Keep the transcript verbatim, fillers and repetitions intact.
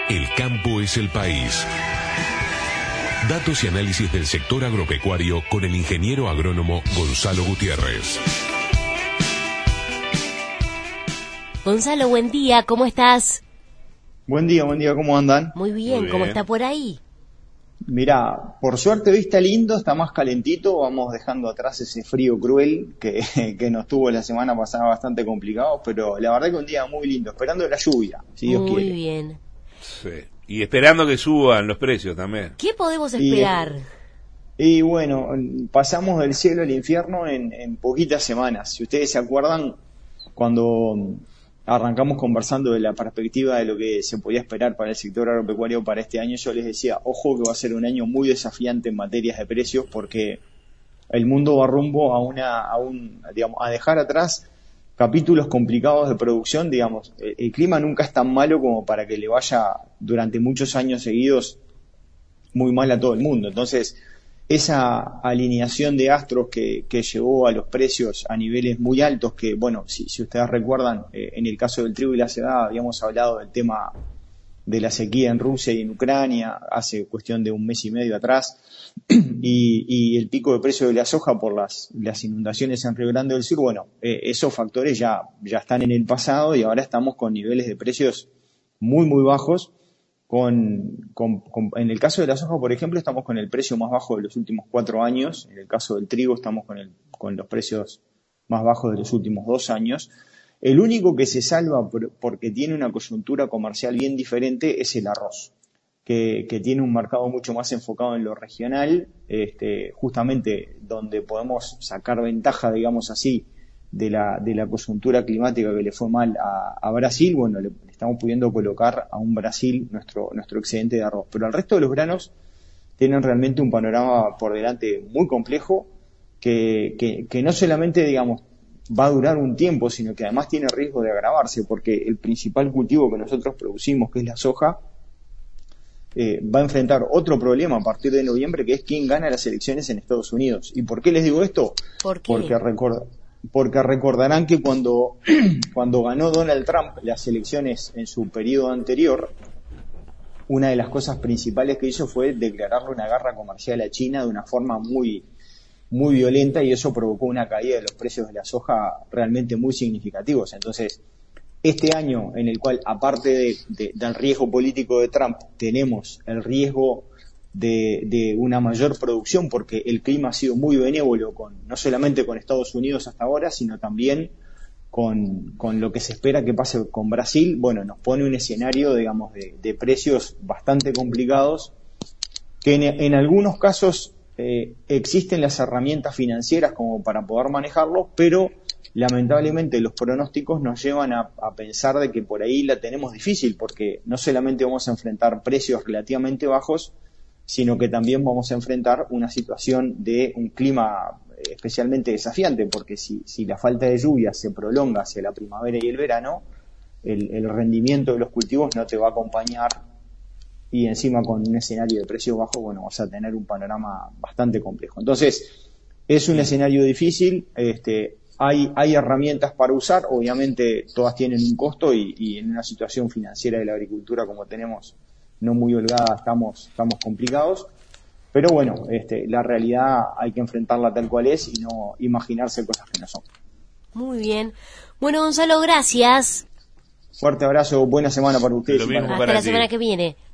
El campo es el país. Datos y análisis del sector agropecuario con el ingeniero agrónomo Gonzalo Gutiérrez. Gonzalo, buen día, ¿cómo estás? Buen día, buen día, ¿cómo andan? Muy bien, Muy bien. ¿Cómo está por ahí? Mirá, por suerte hoy está lindo, está más calentito, vamos dejando atrás ese frío cruel que, que nos tuvo la semana pasada bastante complicado, pero la verdad que un día muy lindo, esperando la lluvia, si Dios Muy quiere. Muy bien. Sí. Y esperando que suban los precios también. ¿Qué podemos esperar? Y, y bueno, pasamos del cielo al infierno en, en poquitas semanas. Si ustedes se acuerdan, cuando arrancamos conversando de la perspectiva de lo que se podía esperar para el sector agropecuario para este año, yo les decía, ojo que va a ser un año muy desafiante en materias de precios porque el mundo va rumbo a una a un digamos a dejar atrás capítulos complicados de producción, digamos, el, el clima nunca es tan malo como para que le vaya durante muchos años seguidos muy mal a todo el mundo. Entonces, esa alineación de astros que, que llevó a los precios a niveles muy altos, que bueno, si, si ustedes recuerdan, eh, en el caso del trigo y la cebada habíamos hablado del tema de la sequía en Rusia y en Ucrania hace cuestión de un mes y medio atrás, y, y el pico de precio de la soja por las, las inundaciones en Río Grande del Sur, bueno, eh, esos factores ya, ya están en el pasado y ahora estamos con niveles de precios muy muy bajos. Con, con, con, en el caso de la soja, por ejemplo, estamos con el precio más bajo de los últimos cuatro años. En el caso del trigo estamos con, el, con los precios más bajos de los últimos dos años. El único que se salva por, porque tiene una coyuntura comercial bien diferente es el arroz, que, que tiene un mercado mucho más enfocado en lo regional, este, justamente donde podemos sacar ventaja, digamos así, de la, de la coyuntura climática que le fue mal a, a Brasil. Bueno, le, le estamos pudiendo colocar a un Brasil nuestro, nuestro excedente de arroz. Pero el resto de los granos tienen realmente un panorama por delante muy complejo que, que, que no solamente, digamos, va a durar un tiempo, sino que además tiene riesgo de agravarse, porque el principal cultivo que nosotros producimos, que es la soja, eh, va a enfrentar otro problema a partir de noviembre, que es quién gana las elecciones en Estados Unidos. ¿Y por qué les digo esto? ¿Por qué? Porque recuerda Porque recordarán que cuando, cuando ganó Donald Trump las elecciones en su periodo anterior, una de las cosas principales que hizo fue declararle una guerra comercial a China de una forma muy, muy violenta, y eso provocó una caída de los precios de la soja realmente muy significativos. Entonces, este año en el cual, aparte de, de, del riesgo político de Trump, tenemos el riesgo De, de una mayor producción, porque el clima ha sido muy benévolo con, no solamente con Estados Unidos hasta ahora, sino también con, con lo que se espera que pase con Brasil. Bueno, nos pone un escenario, digamos, de, de precios bastante complicados, que en, en algunos casos eh, existen las herramientas financieras como para poder manejarlo, pero lamentablemente los pronósticos nos llevan a, a pensar de que por ahí la tenemos difícil, porque no solamente vamos a enfrentar precios relativamente bajos, sino que también vamos a enfrentar una situación de un clima especialmente desafiante, porque si, si la falta de lluvia se prolonga hacia la primavera y el verano, el, el rendimiento de los cultivos no te va a acompañar, y encima con un escenario de precios bajos, bueno, vas a tener un panorama bastante complejo. Entonces, es un escenario difícil, este, hay, hay herramientas para usar, obviamente todas tienen un costo, y, y en una situación financiera de la agricultura como tenemos, no muy holgada, estamos, estamos complicados, pero bueno, este, la realidad hay que enfrentarla tal cual es y no imaginarse cosas que no son. Muy bien. Bueno, Gonzalo, gracias. Fuerte abrazo, buena semana para ustedes. Lo y mismo para Hasta para la ti. semana que viene.